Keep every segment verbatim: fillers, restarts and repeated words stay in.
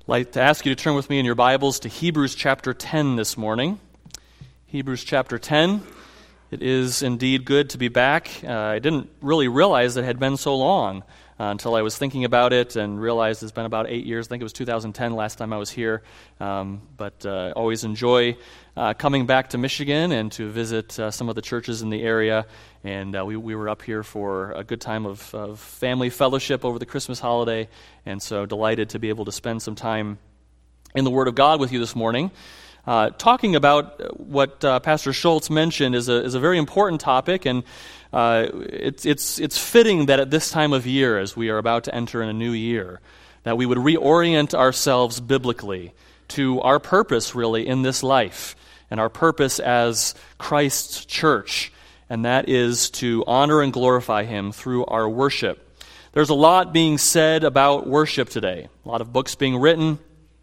I'd like to ask you to turn with me in your Bibles to Hebrews chapter ten this morning. Hebrews chapter ten. It is indeed good to be back. Uh, I didn't really realize it had been so long uh, until I was thinking about it and realized it's been about eight years. I think it was two thousand ten last time I was here. Um, but uh, always enjoy uh, coming back to Michigan and to visit uh, some of the churches in the area. And uh, we, we were up here for a good time of, of family fellowship over the Christmas holiday, and so delighted to be able to spend some time in the Word of God with you this morning. Uh, talking about what uh, Pastor Schultz mentioned is a is a very important topic, and uh, it's it's it's fitting that at this time of year, as we are about to enter in a new year, that we would reorient ourselves biblically to our purpose, really, in this life, and our purpose as Christ's church. And that is to honor and glorify Him through our worship. There's a lot being said about worship today. A lot of books being written,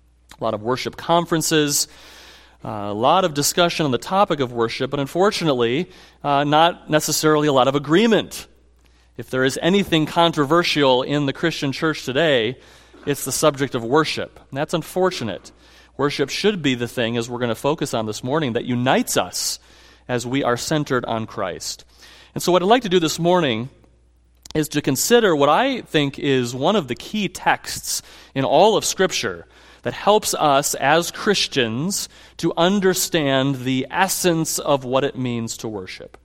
a lot of worship conferences, uh, a lot of discussion on the topic of worship, but unfortunately, uh, not necessarily a lot of agreement. If there is anything controversial in the Christian church today, it's the subject of worship. And that's unfortunate. Worship should be the thing, as we're going to focus on this morning, that unites us as we are centered on Christ. And so what I'd like to do this morning is to consider what I think is one of the key texts in all of Scripture that helps us as Christians to understand the essence of what it means to worship.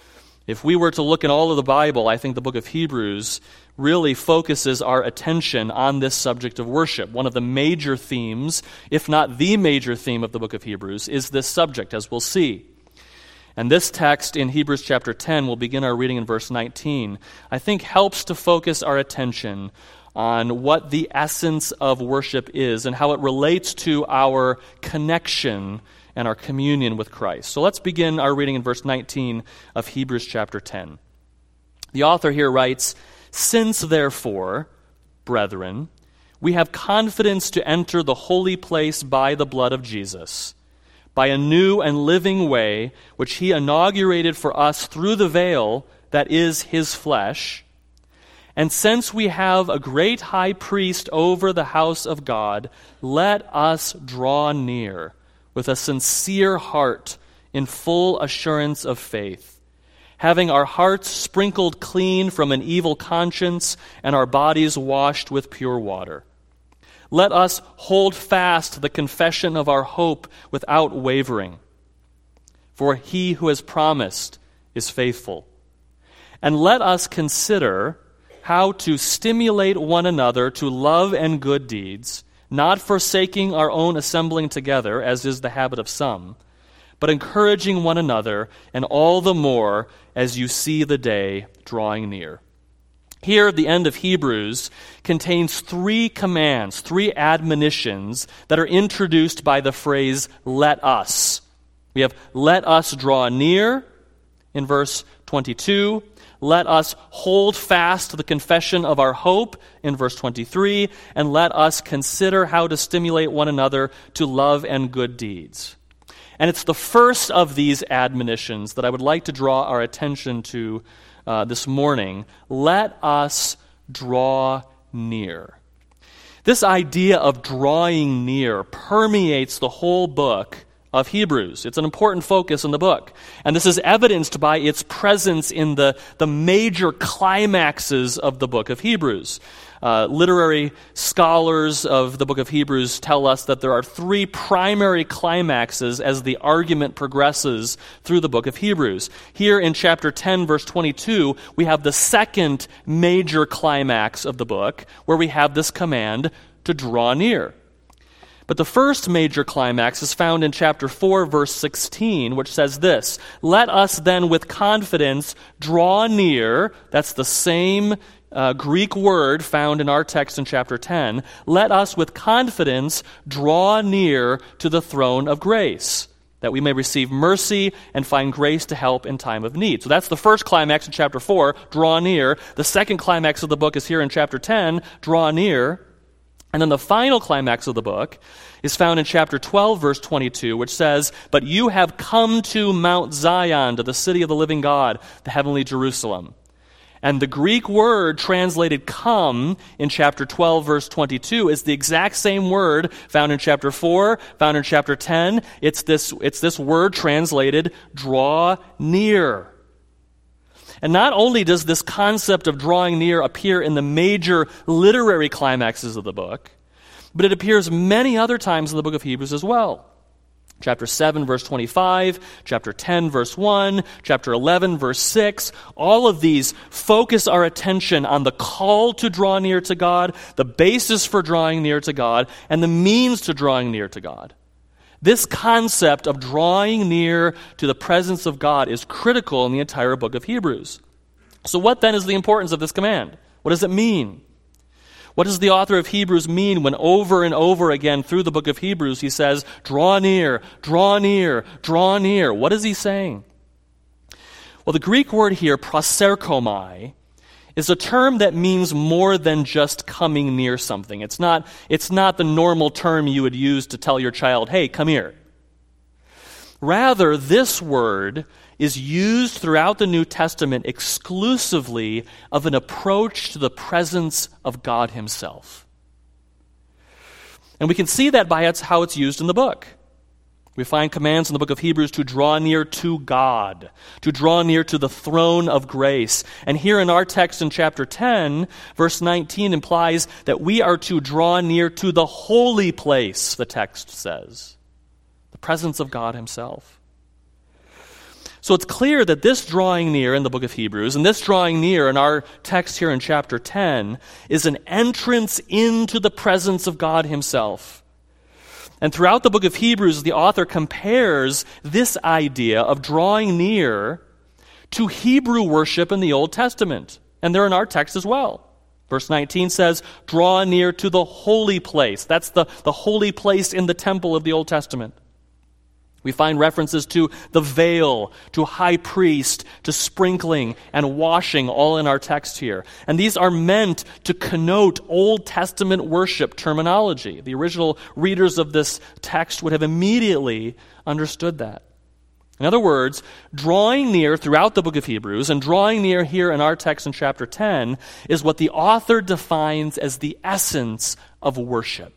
If we were to look in all of the Bible, I think the book of Hebrews really focuses our attention on this subject of worship. One of the major themes, if not the major theme of the book of Hebrews, is this subject, as we'll see. And this text in Hebrews chapter ten, we'll begin our reading in verse nineteen, I think helps to focus our attention on what the essence of worship is and how it relates to our connection and our communion with Christ. So let's begin our reading in verse nineteen of Hebrews chapter ten. The author here writes, "Since therefore, brethren, we have confidence to enter the holy place by the blood of Jesus, by a new and living way, which He inaugurated for us through the veil that is His flesh. And since we have a great high priest over the house of God, let us draw near with a sincere heart in full assurance of faith, having our hearts sprinkled clean from an evil conscience and our bodies washed with pure water. Let us hold fast the confession of our hope without wavering. For He who has promised is faithful. And let us consider how to stimulate one another to love and good deeds, not forsaking our own assembling together, as is the habit of some, but encouraging one another, and all the more as you see the day drawing near." Here, the end of Hebrews contains three commands, three admonitions that are introduced by the phrase, "let us." We have, "let us draw near" in verse twenty-two. "Let us hold fast the confession of our hope" in verse twenty-three. And "let us consider how to stimulate one another to love and good deeds." And it's the first of these admonitions that I would like to draw our attention to Uh, this morning. Let us draw near. This idea of drawing near permeates the whole book of Hebrews. It's an important focus in the book. And this is evidenced by its presence in the, the major climaxes of the book of Hebrews. Uh, literary scholars of the book of Hebrews tell us that there are three primary climaxes as the argument progresses through the book of Hebrews. Here in chapter ten, verse twenty-two, we have the second major climax of the book, where we have this command to draw near. But the first major climax is found in chapter four, verse sixteen, which says this, "Let us then with confidence draw near," that's the same Uh, Greek word found in our text in chapter ten, "let us with confidence draw near to the throne of grace, that we may receive mercy and find grace to help in time of need." So that's the first climax in chapter four, draw near. The second climax of the book is here in chapter ten, draw near. And then the final climax of the book is found in chapter twelve, verse twenty-two, which says, "But you have come to Mount Zion, to the city of the living God, the heavenly Jerusalem, And the Greek word translated come in chapter twelve, verse twenty-two is the exact same word found in chapter four, found in chapter ten. It's this, it's this word translated draw near. And not only does this concept of drawing near appear in the major literary climaxes of the book, but it appears many other times in the book of Hebrews as well. Chapter seven, verse twenty-five, chapter ten, verse one, chapter eleven, verse six. All of these focus our attention on the call to draw near to God, the basis for drawing near to God, and the means to drawing near to God. This concept of drawing near to the presence of God is critical in the entire book of Hebrews. So what then is the importance of this command? What does it mean? What does the author of Hebrews mean when over and over again through the book of Hebrews he says, draw near, draw near, draw near? What is he saying? Well, the Greek word here, proserkomai, is a term that means more than just coming near something. It's not, it's not the normal term you would use to tell your child, hey, come here. Rather, this word is used throughout the New Testament exclusively of an approach to the presence of God himself. And we can see that by its, how it's used in the book. We find commands in the book of Hebrews to draw near to God, to draw near to the throne of grace. And here in our text in chapter ten, verse nineteen implies that we are to draw near to the holy place, the text says, the presence of God himself. So it's clear that this drawing near in the book of Hebrews, and this drawing near in our text here in chapter ten, is an entrance into the presence of God himself. And throughout the book of Hebrews, the author compares this idea of drawing near to Hebrew worship in the Old Testament. And they're in our text as well. Verse nineteen says, draw near to the holy place. That's the, the holy place in the temple of the Old Testament. We find references to the veil, to high priest, to sprinkling and washing, all in our text here. And these are meant to connote Old Testament worship terminology. The original readers of this text would have immediately understood that. In other words, drawing near throughout the book of Hebrews and drawing near here in our text in chapter ten is what the author defines as the essence of worship.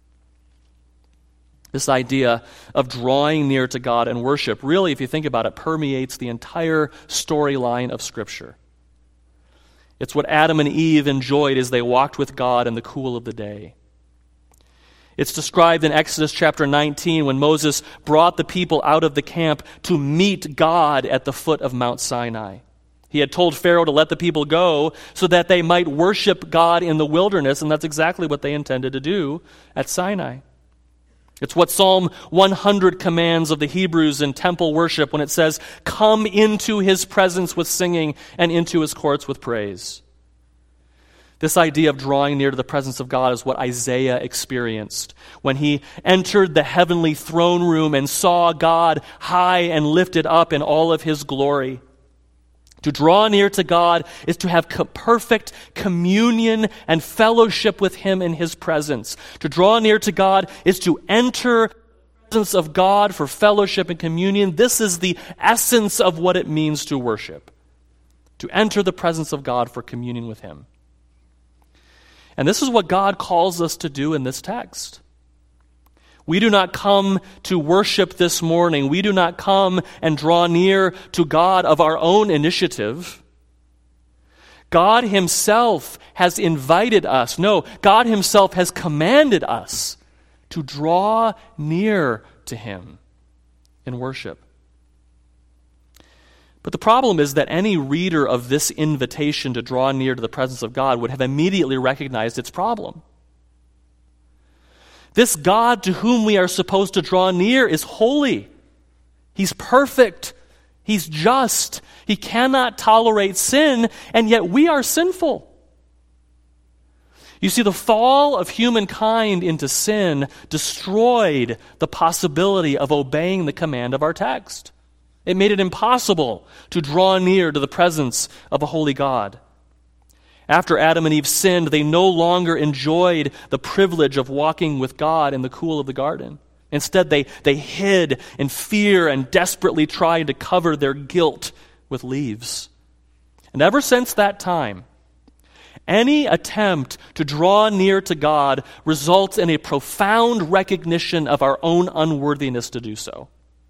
This idea of drawing near to God and worship really, if you think about it, permeates the entire storyline of Scripture. It's what Adam and Eve enjoyed as they walked with God in the cool of the day. It's described in Exodus chapter nineteen when Moses brought the people out of the camp to meet God at the foot of Mount Sinai. He had told Pharaoh to let the people go so that they might worship God in the wilderness, and that's exactly what they intended to do at Sinai. It's what Psalm one hundred commands of the Hebrews in temple worship when it says, come into his presence with singing and into his courts with praise. This idea of drawing near to the presence of God is what Isaiah experienced when he entered the heavenly throne room and saw God high and lifted up in all of his glory. To draw near to God is to have co- perfect communion and fellowship with him in his presence. To draw near to God is to enter the presence of God for fellowship and communion. This is the essence of what it means to worship. To enter the presence of God for communion with him. And this is what God calls us to do in this text. We do not come to worship this morning. We do not come and draw near to God of our own initiative. God himself has invited us. No, God himself has commanded us to draw near to him in worship. But the problem is that any reader of this invitation to draw near to the presence of God would have immediately recognized its problem. This God to whom we are supposed to draw near is holy. He's perfect. He's just. He cannot tolerate sin, and yet we are sinful. You see, the fall of humankind into sin destroyed the possibility of obeying the command of our text. It made it impossible to draw near to the presence of a holy God. After Adam and Eve sinned, they no longer enjoyed the privilege of walking with God in the cool of the garden. Instead, they, they hid in fear and desperately tried to cover their guilt with leaves. And ever since that time, any attempt to draw near to God results in a profound recognition of our own unworthiness to do so.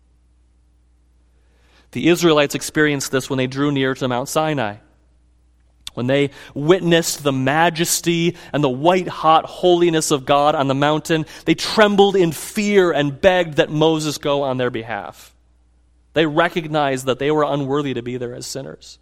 The Israelites experienced this when they drew near to Mount Sinai. When they witnessed the majesty and the white-hot holiness of God on the mountain, they trembled in fear and begged that Moses go on their behalf. They recognized that they were unworthy to be there as sinners.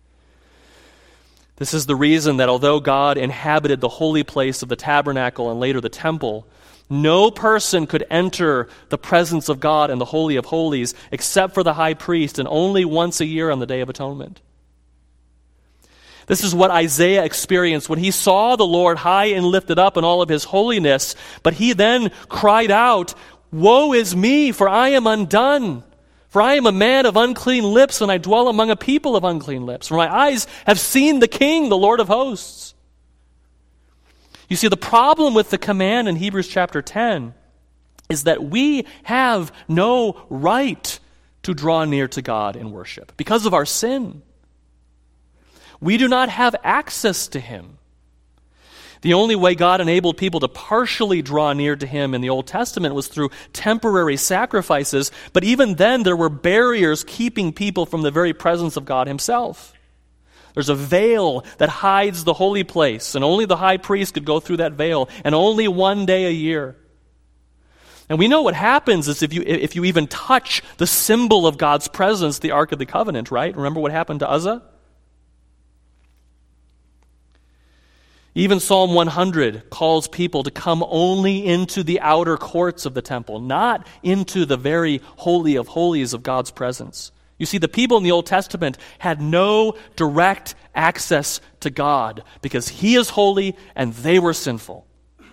This is the reason that although God inhabited the holy place of the tabernacle and later the temple, no person could enter the presence of God in the Holy of Holies except for the high priest, and only once a year on the Day of Atonement. This is what Isaiah experienced when he saw the Lord high and lifted up in all of his holiness, but he then cried out, "Woe is me, for I am undone. For I am a man of unclean lips, and I dwell among a people of unclean lips. For my eyes have seen the King, the Lord of hosts." You see, the problem with the command in Hebrews chapter ten is that we have no right to draw near to God in worship because of our sin. We do not have access to Him. The only way God enabled people to partially draw near to Him in the Old Testament was through temporary sacrifices, but even then there were barriers keeping people from the very presence of God Himself. There's a veil that hides the holy place, and only the high priest could go through that veil, and only one day a year. And we know what happens is if you if you even touch the symbol of God's presence, the Ark of the Covenant, right? Remember what happened to Uzzah? Even Psalm one hundred calls people to come only into the outer courts of the temple, not into the very holy of holies of God's presence. You see, the people in the Old Testament had no direct access to God because He is holy and they were sinful.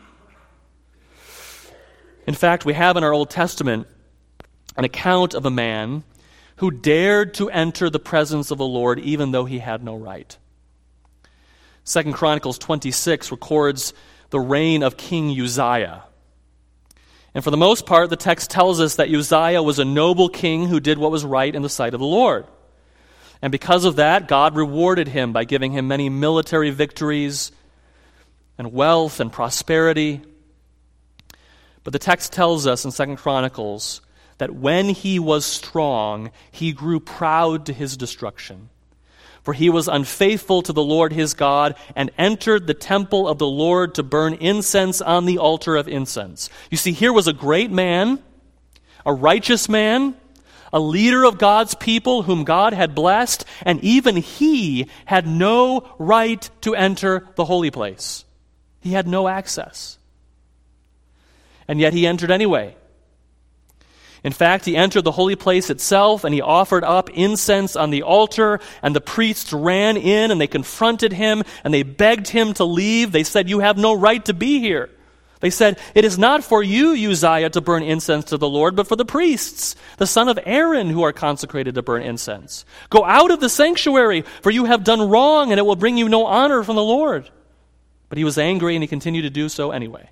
In fact, we have in our Old Testament an account of a man who dared to enter the presence of the Lord even though he had no right. Second Chronicles twenty-six records the reign of King Uzziah. And for the most part, the text tells us that Uzziah was a noble king who did what was right in the sight of the Lord. And because of that, God rewarded him by giving him many military victories and wealth and prosperity. But the text tells us in Second Chronicles that when he was strong, he grew proud to his destruction. For he was unfaithful to the Lord his God and entered the temple of the Lord to burn incense on the altar of incense. You see, here was a great man, a righteous man, a leader of God's people whom God had blessed, and even he had no right to enter the holy place. He had no access. And yet he entered anyway. In fact, he entered the holy place itself, and he offered up incense on the altar, and the priests ran in, and they confronted him, and they begged him to leave. They said, "You have no right to be here." They said, "It is not for you, Uzziah, to burn incense to the Lord, but for the priests, the son of Aaron, who are consecrated to burn incense. Go out of the sanctuary, for you have done wrong, and it will bring you no honor from the Lord." But he was angry, and he continued to do so anyway.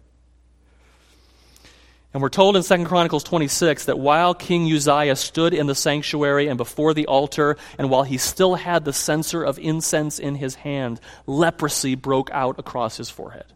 And we're told in Second Chronicles twenty-six that while King Uzziah stood in the sanctuary and before the altar, and while he still had the censer of incense in his hand, leprosy broke out across his forehead.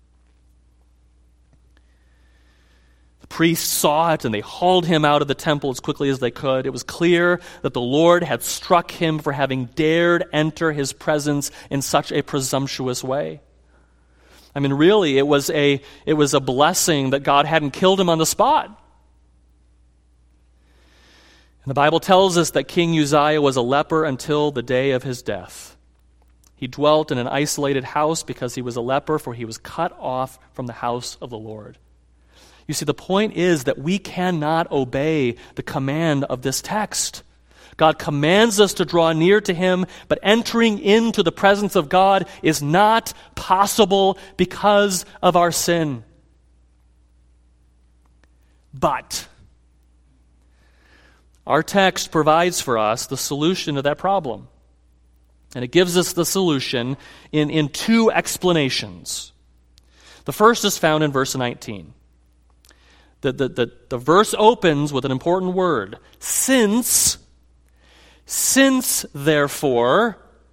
The priests saw it, and they hauled him out of the temple as quickly as they could. It was clear that the Lord had struck him for having dared enter his presence in such a presumptuous way. I mean, really, it was a it was a blessing that God hadn't killed him on the spot. And the Bible tells us that King Uzziah was a leper until the day of his death. He dwelt in an isolated house because he was a leper, for he was cut off from the house of the Lord. You see, the point is that we cannot obey the command of this text. God commands us to draw near to Him, but entering into the presence of God is not possible because of our sin. But our text provides for us the solution to that problem. And it gives us the solution in, in two explanations. The first is found in verse nineteen. The, the, the, the verse opens with an important word. Since... Since, therefore,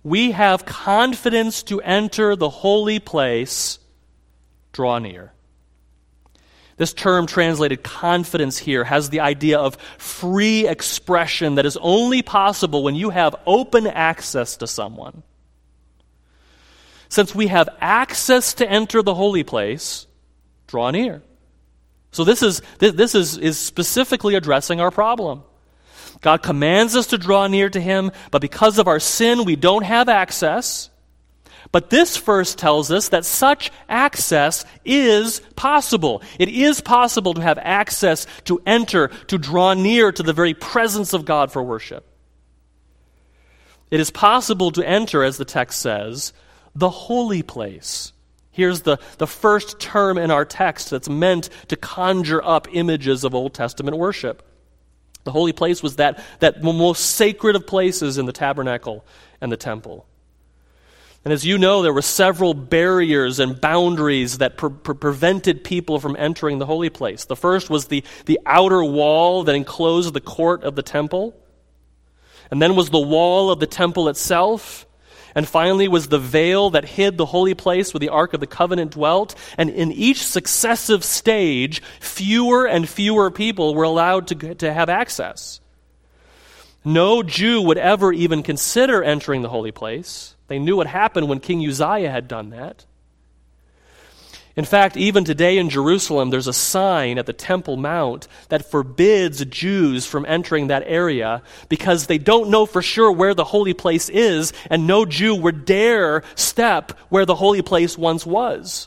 we have confidence to enter the holy place, draw near. This term translated confidence here has the idea of free expression that is only possible when you have open access to someone. Since we have access to enter the holy place, draw near. So this is this is, is specifically addressing our problem. God commands us to draw near to him, but because of our sin, we don't have access. But this verse tells us that such access is possible. It is possible to have access to enter, to draw near to the very presence of God for worship. It is possible to enter, as the text says, the holy place. Here's the, the first term in our text that's meant to conjure up images of Old Testament worship. The holy place was that, that most sacred of places in the tabernacle and the temple. And as you know, there were several barriers and boundaries that pre- pre- prevented people from entering the holy place. The first was the, the outer wall that enclosed the court of the temple. And then was the wall of the temple itself. And finally was the veil that hid the holy place where the Ark of the Covenant dwelt. And in each successive stage, fewer and fewer people were allowed to, to have access. No Jew would ever even consider entering the holy place. They knew what happened when King Uzziah had done that. In fact, even today in Jerusalem, there's a sign at the Temple Mount that forbids Jews from entering that area because they don't know for sure where the holy place is, and no Jew would dare step where the holy place once was.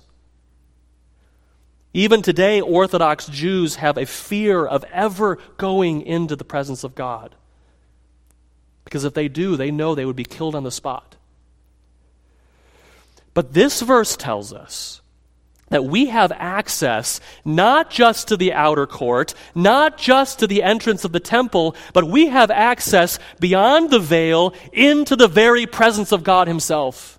Even today, Orthodox Jews have a fear of ever going into the presence of God. Because if they do, they know they would be killed on the spot. But this verse tells us that we have access not just to the outer court, not just to the entrance of the temple, but we have access beyond the veil into the very presence of God himself.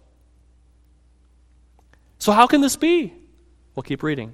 So how can this be? We'll keep reading.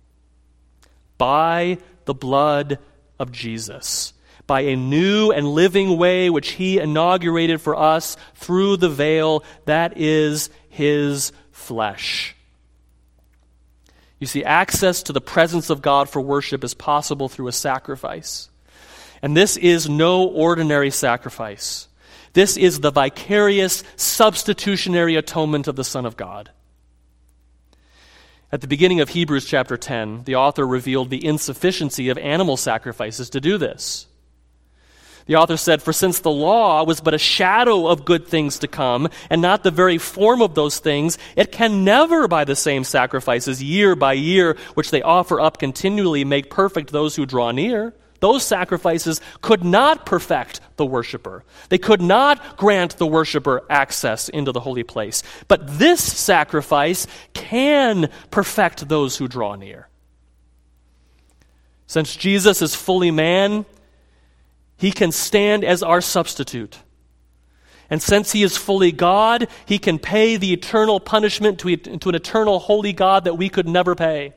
By the blood of Jesus, by a new and living way which he inaugurated for us through the veil, that is his flesh. You see, access to the presence of God for worship is possible through a sacrifice. And this is no ordinary sacrifice. This is the vicarious, substitutionary atonement of the Son of God. At the beginning of Hebrews chapter ten, the author revealed the insufficiency of animal sacrifices to do this. The author said, "For since the law was but a shadow of good things to come, and not the very form of those things, it can never by the same sacrifices year by year, which they offer up continually, make perfect those who draw near." Those sacrifices could not perfect the worshiper. They could not grant the worshiper access into the holy place. But this sacrifice can perfect those who draw near. Since Jesus is fully man, he can stand as our substitute. And since he is fully God, he can pay the eternal punishment to, to an eternal holy God that we could never pay.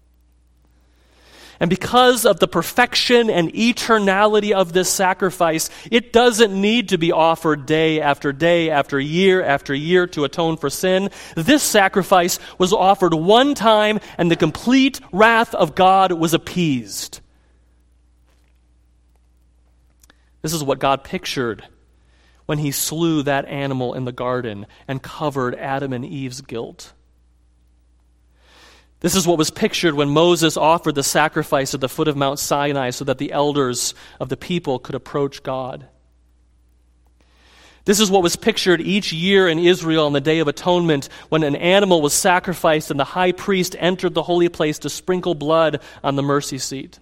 And because of the perfection and eternality of this sacrifice, it doesn't need to be offered day after day after year after year to atone for sin. This sacrifice was offered one time, and the complete wrath of God was appeased. This is what God pictured when he slew that animal in the garden and covered Adam and Eve's guilt. This is what was pictured when Moses offered the sacrifice at the foot of Mount Sinai so that the elders of the people could approach God. This is what was pictured each year in Israel on the Day of Atonement when an animal was sacrificed and the high priest entered the holy place to sprinkle blood on the mercy seat.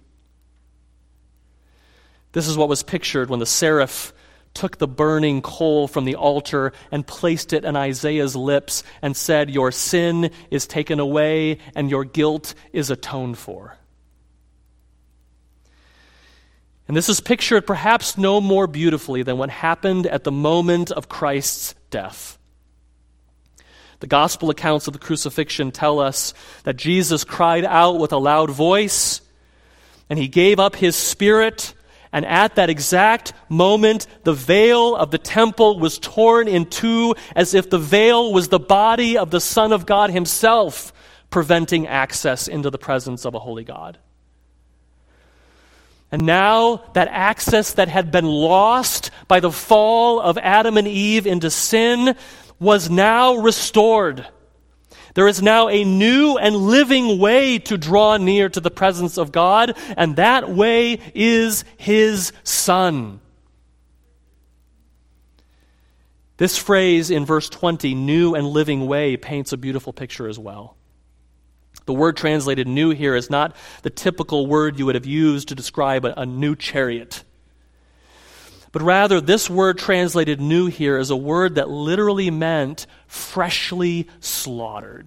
This is what was pictured when the seraph took the burning coal from the altar and placed it on Isaiah's lips and said, "Your sin is taken away and your guilt is atoned for." And this is pictured perhaps no more beautifully than what happened at the moment of Christ's death. The gospel accounts of the crucifixion tell us that Jesus cried out with a loud voice, and he gave up his spirit, And at that exact moment, the veil of the temple was torn in two, as if the veil was the body of the Son of God himself, preventing access into the presence of a holy God. And now that access that had been lost by the fall of Adam and Eve into sin was now restored. There is now a new and living way to draw near to the presence of God, and that way is his Son. This phrase in verse twenty, new and living way, paints a beautiful picture as well. The word translated new here is not the typical word you would have used to describe a, a new chariot. But rather, this word translated new here is a word that literally meant freshly slaughtered.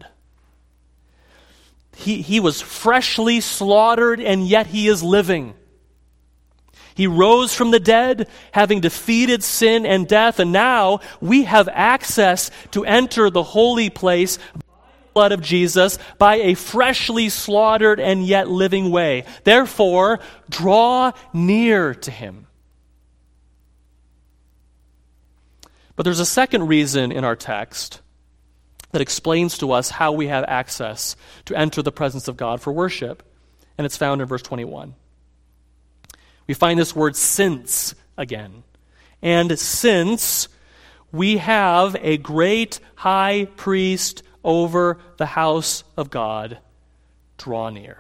He, he was freshly slaughtered, and yet he is living. He rose from the dead, having defeated sin and death, and now we have access to enter the holy place by the blood of Jesus, by a freshly slaughtered and yet living way. Therefore, draw near to him. But there's a second reason in our text that explains to us how we have access to enter the presence of God for worship, and it's found in verse twenty-one. We find this word since again. And since we have a great high priest over the house of God, draw near.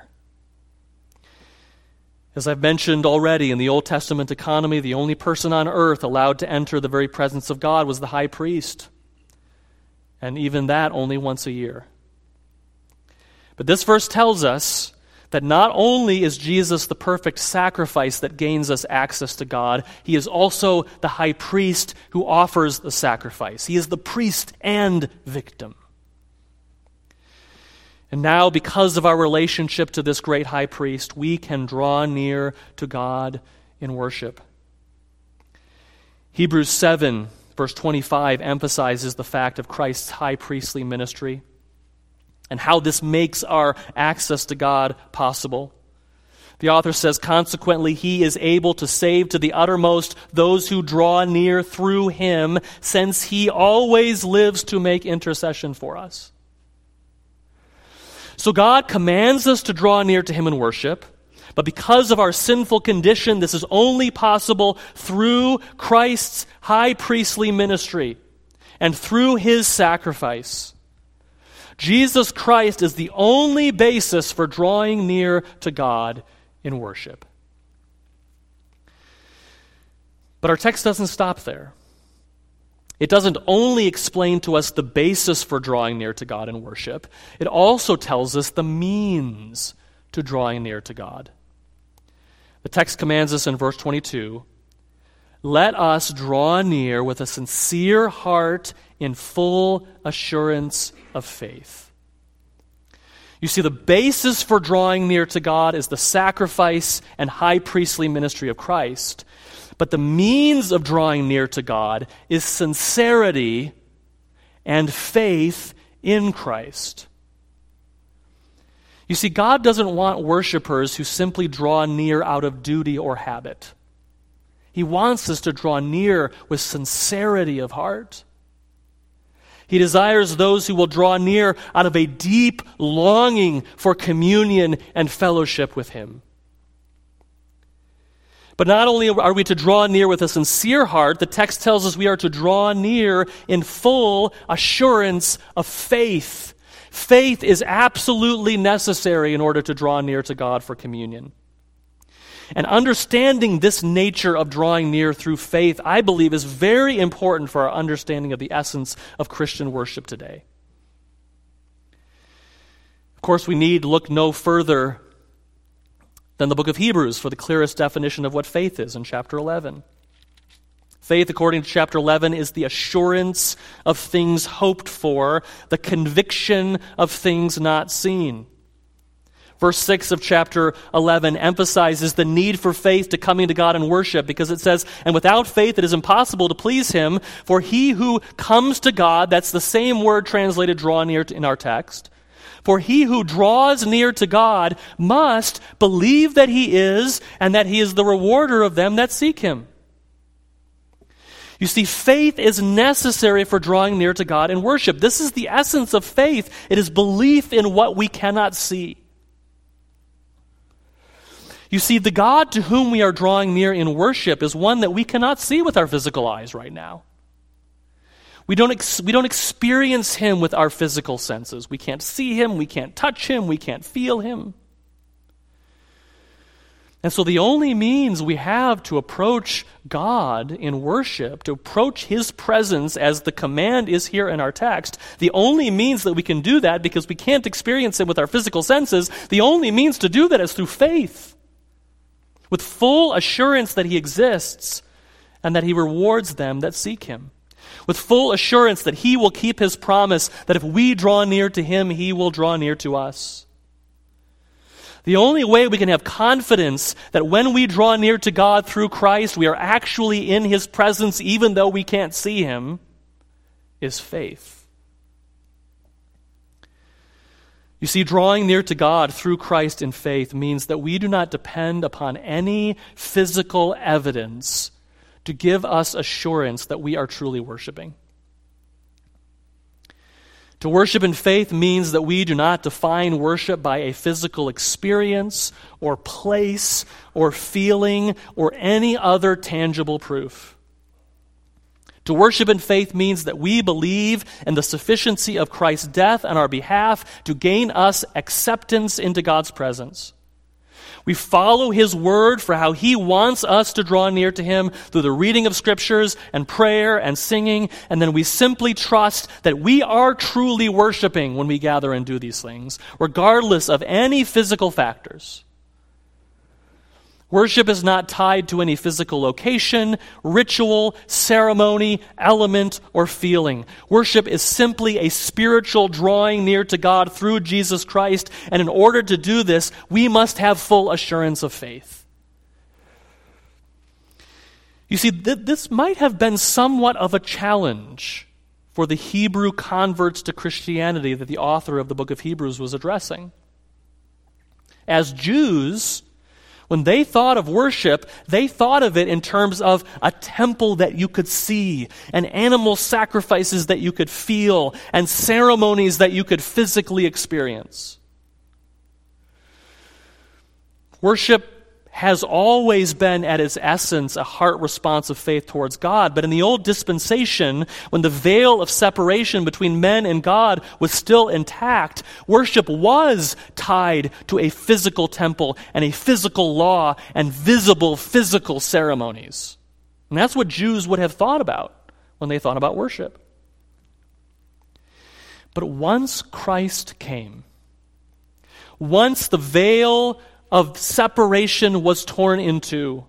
As I've mentioned already, in the Old Testament economy, the only person on earth allowed to enter the very presence of God was the high priest. And even that only once a year. But this verse tells us that not only is Jesus the perfect sacrifice that gains us access to God, he is also the high priest who offers the sacrifice. He is the priest and victim. And now, because of our relationship to this great high priest, we can draw near to God in worship. Hebrews seven, verse twenty-five, emphasizes the fact of Christ's high priestly ministry and how this makes our access to God possible. The author says, consequently, he is able to save to the uttermost those who draw near through him, since he always lives to make intercession for us. So God commands us to draw near to him in worship, but because of our sinful condition, this is only possible through Christ's high priestly ministry and through his sacrifice. Jesus Christ is the only basis for drawing near to God in worship. But our text doesn't stop there. It doesn't only explain to us the basis for drawing near to God in worship, it also tells us the means to drawing near to God. The text commands us in verse twenty-two, let us draw near with a sincere heart in full assurance of faith. You see, the basis for drawing near to God is the sacrifice and high priestly ministry of Christ. But the means of drawing near to God is sincerity and faith in Christ. You see, God doesn't want worshipers who simply draw near out of duty or habit. He wants us to draw near with sincerity of heart. He desires those who will draw near out of a deep longing for communion and fellowship with him. But not only are we to draw near with a sincere heart, the text tells us we are to draw near in full assurance of faith. Faith is absolutely necessary in order to draw near to God for communion. And understanding this nature of drawing near through faith, I believe, is very important for our understanding of the essence of Christian worship today. Of course, we need look no further than the book of Hebrews for the clearest definition of what faith is in chapter eleven. Faith, according to chapter eleven, is the assurance of things hoped for, the conviction of things not seen. Verse six of chapter eleven emphasizes the need for faith to coming to God in worship, because it says, and without faith it is impossible to please him, for he who comes to God, that's the same word translated draw near in our text, For he who draws near to God must believe that he is, and that he is the rewarder of them that seek him. You see, faith is necessary for drawing near to God in worship. This is the essence of faith. It is belief in what we cannot see. You see, the God to whom we are drawing near in worship is one that we cannot see with our physical eyes right now. We don't, ex- we don't experience him with our physical senses. We can't see him, we can't touch him, we can't feel him. And so the only means we have to approach God in worship, to approach his presence as the command is here in our text, the only means that we can do that, because we can't experience him with our physical senses, the only means to do that is through faith, with full assurance that he exists and that he rewards them that seek him. With full assurance that he will keep his promise, that if we draw near to him, he will draw near to us. The only way we can have confidence that when we draw near to God through Christ, we are actually in his presence even though we can't see him, is faith. You see, drawing near to God through Christ in faith means that we do not depend upon any physical evidence to give us assurance that we are truly worshiping. To worship in faith means that we do not define worship by a physical experience or place or feeling or any other tangible proof. To worship in faith means that we believe in the sufficiency of Christ's death on our behalf to gain us acceptance into God's presence. We follow his word for how he wants us to draw near to him through the reading of scriptures and prayer and singing, and then we simply trust that we are truly worshiping when we gather and do these things, regardless of any physical factors. Worship is not tied to any physical location, ritual, ceremony, element, or feeling. Worship is simply a spiritual drawing near to God through Jesus Christ, and in order to do this, we must have full assurance of faith. You see, th- this might have been somewhat of a challenge for the Hebrew converts to Christianity that the author of the book of Hebrews was addressing. As Jews, when they thought of worship, they thought of it in terms of a temple that you could see, and animal sacrifices that you could feel, and ceremonies that you could physically experience. Worship has always been at its essence a heart response of faith towards God. But in the old dispensation, when the veil of separation between men and God was still intact, worship was tied to a physical temple and a physical law and visible physical ceremonies. And that's what Jews would have thought about when they thought about worship. But once Christ came, once the veil of separation was torn in two.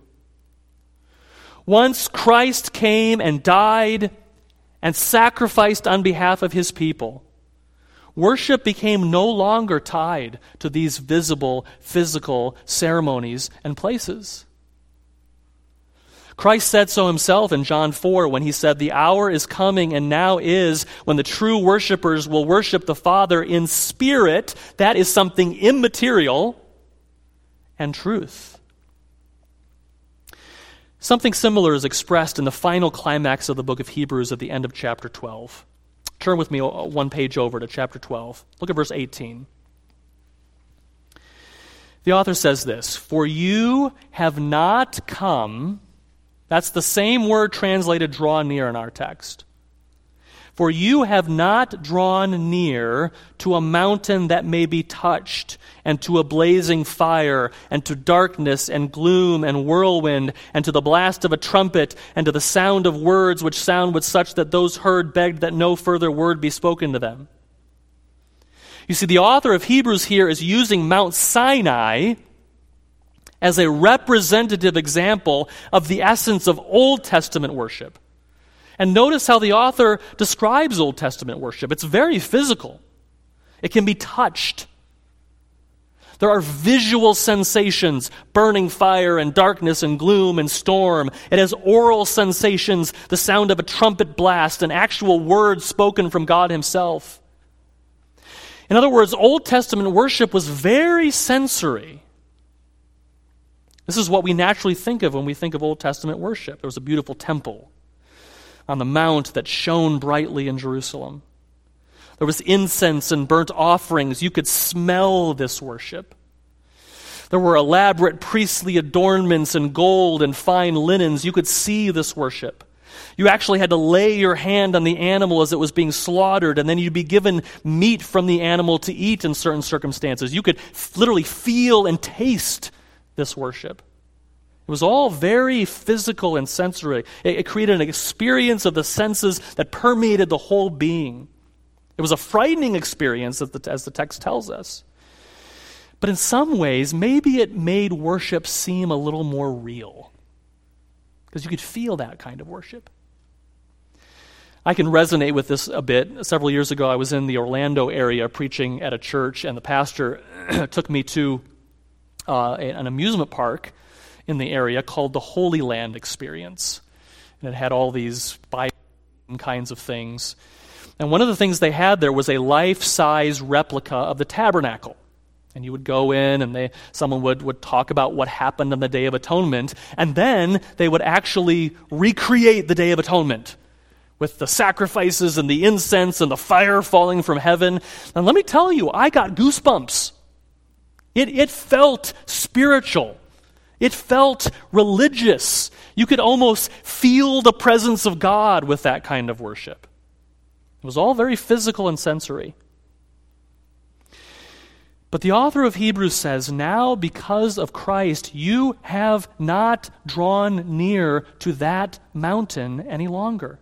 Once Christ came and died and sacrificed on behalf of his people, worship became no longer tied to these visible, physical ceremonies and places. Christ said so himself in John four when he said, "The hour is coming and now is when the true worshipers will worship the Father in spirit," that is something immaterial, and truth. Something similar is expressed in the final climax of the book of Hebrews at the end of chapter twelve. Turn with me one page over to chapter twelve. Look at verse eighteen. The author says this, "For you have not come," that's the same word translated draw near in our text. "For you have not drawn near to a mountain that may be touched, and to a blazing fire, and to darkness and gloom and whirlwind, and to the blast of a trumpet, and to the sound of words which sound with such that those heard begged that no further word be spoken to them." You see, the author of Hebrews here is using Mount Sinai as a representative example of the essence of Old Testament worship. And notice how the author describes Old Testament worship. It's very physical. It can be touched. There are visual sensations, burning fire and darkness and gloom and storm. It has oral sensations, the sound of a trumpet blast and actual words spoken from God himself. In other words, Old Testament worship was very sensory. This is what we naturally think of when we think of Old Testament worship. There was a beautiful temple on the mount that shone brightly in Jerusalem. There was incense and burnt offerings. You could smell this worship. There were elaborate priestly adornments and gold and fine linens. You could see this worship. You actually had to lay your hand on the animal as it was being slaughtered, and then you'd be given meat from the animal to eat in certain circumstances. You could f- literally feel and taste this worship. It was all very physical and sensory. It, it created an experience of the senses that permeated the whole being. It was a frightening experience, as the, as the text tells us. But in some ways, maybe it made worship seem a little more real, because you could feel that kind of worship. I can resonate with this a bit. Several years ago, I was in the Orlando area preaching at a church, and the pastor took me to uh, an amusement park in the area called the Holy Land Experience. And it had all these Bible kinds of things. And one of the things they had there was a life-size replica of the tabernacle. And you would go in, and they someone would, would talk about what happened on the Day of Atonement, and then they would actually recreate the Day of Atonement with the sacrifices and the incense and the fire falling from heaven. And let me tell you, I got goosebumps. It, it felt spiritual. It felt religious. You could almost feel the presence of God with that kind of worship. It was all very physical and sensory. But the author of Hebrews says, now because of Christ, you have not drawn near to that mountain any longer.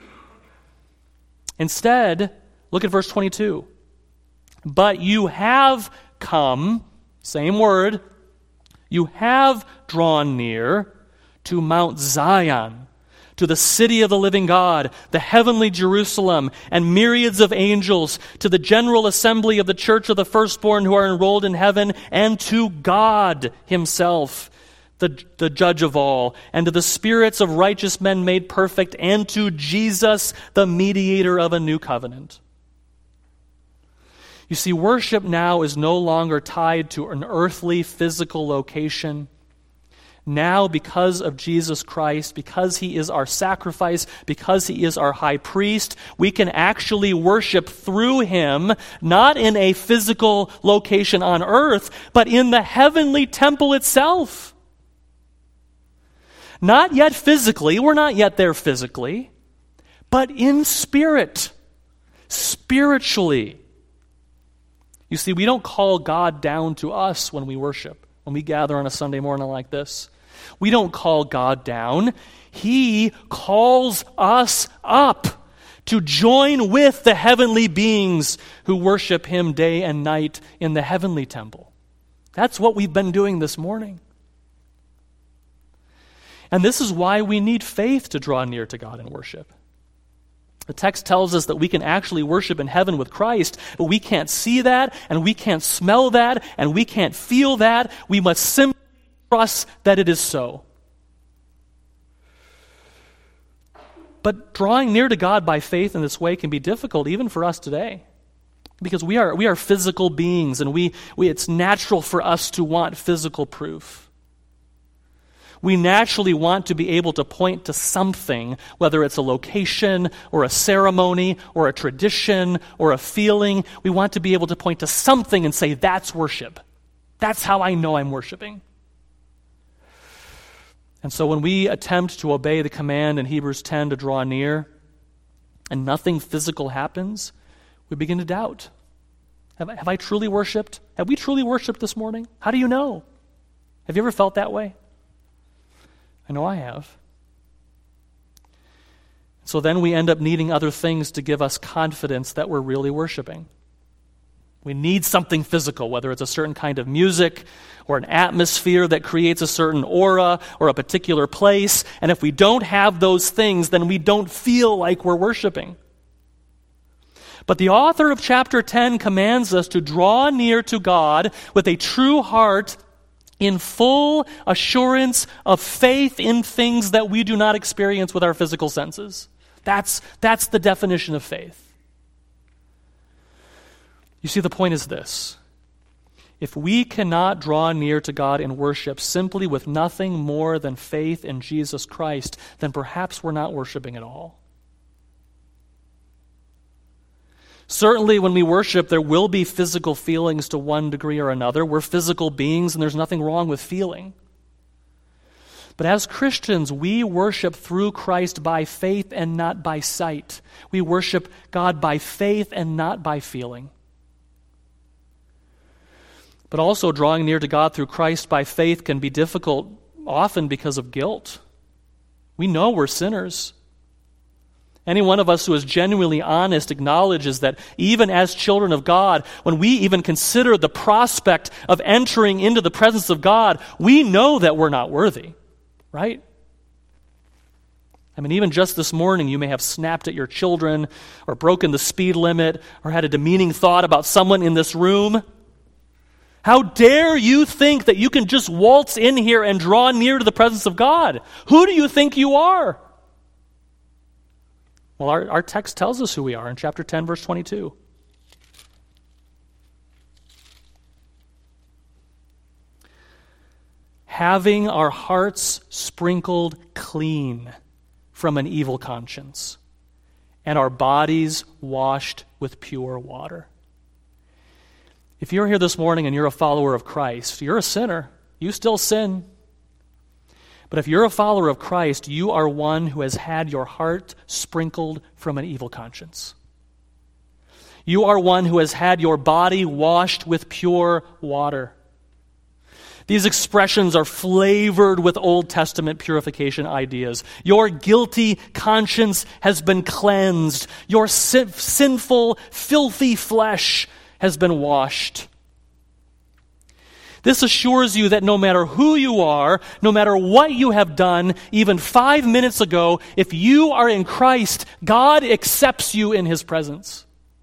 Instead, look at verse twenty-two. But you have come, same word, you have drawn near to Mount Zion, to the city of the living God, the heavenly Jerusalem, and myriads of angels, to the general assembly of the church of the firstborn who are enrolled in heaven, and to God himself, the, the judge of all, and to the spirits of righteous men made perfect, and to Jesus, the mediator of a new covenant. You see, worship now is no longer tied to an earthly, physical location. Now, because of Jesus Christ, because he is our sacrifice, because he is our high priest, we can actually worship through him, not in a physical location on earth, but in the heavenly temple itself. Not yet physically, we're not yet there physically, but in spirit, spiritually. You see, we don't call God down to us when we worship, when we gather on a Sunday morning like this. We don't call God down. He calls us up to join with the heavenly beings who worship him day and night in the heavenly temple. That's what we've been doing this morning. And this is why we need faith to draw near to God in worship. The text tells us that we can actually worship in heaven with Christ, but we can't see that, and we can't smell that, and we can't feel that. We must simply trust that it is so. But drawing near to God by faith in this way can be difficult even for us today, because we are we are physical beings, and we, we it's natural for us to want physical proof. We naturally want to be able to point to something, whether it's a location or a ceremony or a tradition or a feeling. We want to be able to point to something and say, that's worship. That's how I know I'm worshiping. And so when we attempt to obey the command in Hebrews ten to draw near, and nothing physical happens, we begin to doubt. Have I, have I truly worshiped? Have we truly worshiped this morning? How do you know? Have you ever felt that way? I know I have. So then we end up needing other things to give us confidence that we're really worshiping. We need something physical, whether it's a certain kind of music or an atmosphere that creates a certain aura or a particular place. And if we don't have those things, then we don't feel like we're worshiping. But the author of chapter ten commands us to draw near to God with a true heart in full assurance of faith in things that we do not experience with our physical senses. That's, that's the definition of faith. You You see, the point is this. If we cannot draw near to God in worship simply with nothing more than faith in Jesus Christ, then perhaps we're not worshiping at all. Certainly, when we worship, there will be physical feelings to one degree or another. We're physical beings, and there's nothing wrong with feeling. But as Christians, we worship through Christ by faith and not by sight. We worship God by faith and not by feeling. But also, drawing near to God through Christ by faith can be difficult, often because of guilt. We know we're sinners. Any one of us who is genuinely honest acknowledges that even as children of God, when we even consider the prospect of entering into the presence of God, we know that we're not worthy, right? I mean, even just this morning, you may have snapped at your children or broken the speed limit or had a demeaning thought about someone in this room. How dare you think that you can just waltz in here and draw near to the presence of God? Who do you think you are? Well, our, our text tells us who we are in chapter ten, verse twenty-two. Having our hearts sprinkled clean from an evil conscience, and our bodies washed with pure water. If you're here this morning and you're a follower of Christ, you're a sinner. You still sin. But if you're a follower of Christ, you are one who has had your heart sprinkled from an evil conscience. You are one who has had your body washed with pure water. These expressions are flavored with Old Testament purification ideas. Your guilty conscience has been cleansed. Your sin- sinful, filthy flesh has been washed. This assures you that no matter who you are, no matter what you have done, even five minutes ago, if you are in Christ, God accepts you in His presence.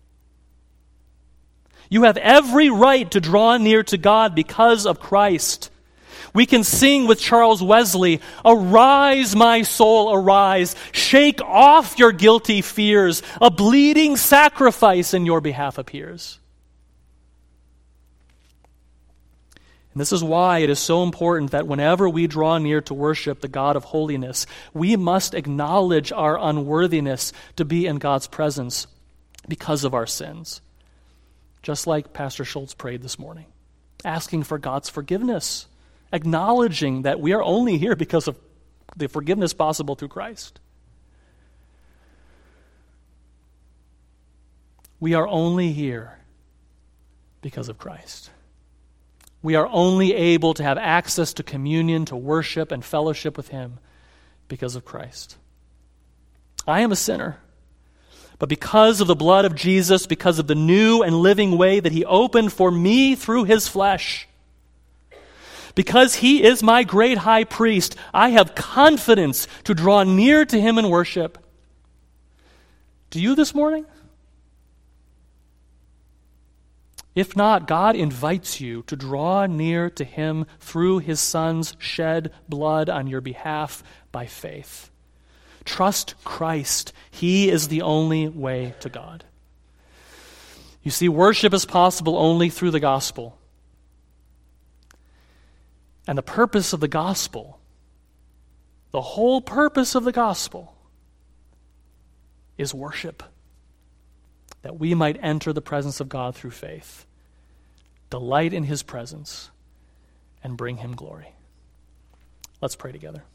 You have every right to draw near to God because of Christ. We can sing with Charles Wesley, "Arise, my soul, arise. Shake off your guilty fears. A bleeding sacrifice in your behalf appears." And this is why it is so important that whenever we draw near to worship the God of holiness, we must acknowledge our unworthiness to be in God's presence because of our sins. Just like Pastor Schultz prayed this morning, asking for God's forgiveness, acknowledging that we are only here because of the forgiveness possible through Christ. We are only here because of Christ. We are only able to have access to communion, to worship and fellowship with Him because of Christ. I am a sinner, but because of the blood of Jesus, because of the new and living way that He opened for me through His flesh, because He is my great high priest, I have confidence to draw near to Him in worship. Do you this morning? If not, God invites you to draw near to Him through His Son's shed blood on your behalf by faith. Trust Christ. He is the only way to God. You see, worship is possible only through the gospel. And the purpose of the gospel, the whole purpose of the gospel, is worship. That we might enter the presence of God through faith, delight in His presence, and bring Him glory. Let's pray together.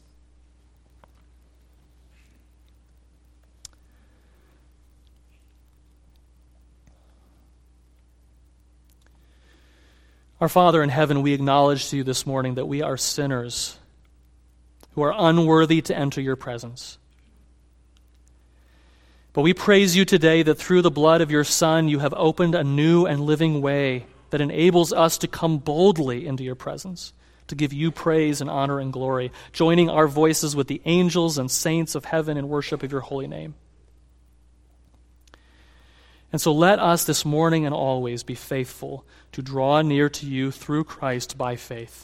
Our Father in heaven, we acknowledge to You this morning that we are sinners who are unworthy to enter Your presence. But we praise You today that through the blood of Your Son, You have opened a new and living way that enables us to come boldly into Your presence, to give You praise and honor and glory, joining our voices with the angels and saints of heaven in worship of Your holy name. And so let us this morning and always be faithful to draw near to You through Christ by faith.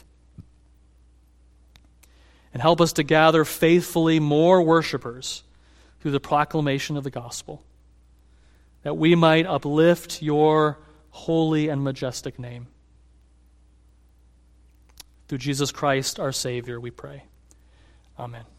And help us to gather faithfully more worshipers through the proclamation of the gospel, that we might uplift Your holy and majestic name. Through Jesus Christ, our Savior, we pray. Amen.